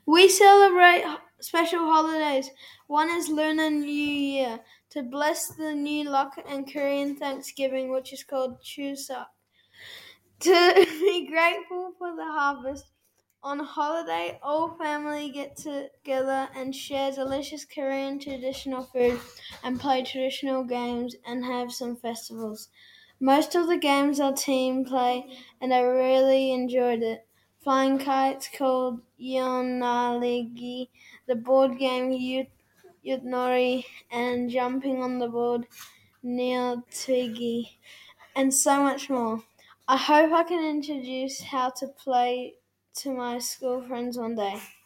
We celebrate special holidays. One is Lunar New Year to bless the new luck, and Korean Thanksgiving, which is called Chuseok, to be grateful for the harvest. On holiday, all family get together and share delicious Korean traditional food and play traditional games and have some festivals. Most of the games are team play and I really enjoyed it. Flying kites called Yonaligi, the board game Yutnori, and jumping on the board Neotigi, and so much more. I hope I can introduce how to play to my school friends one day.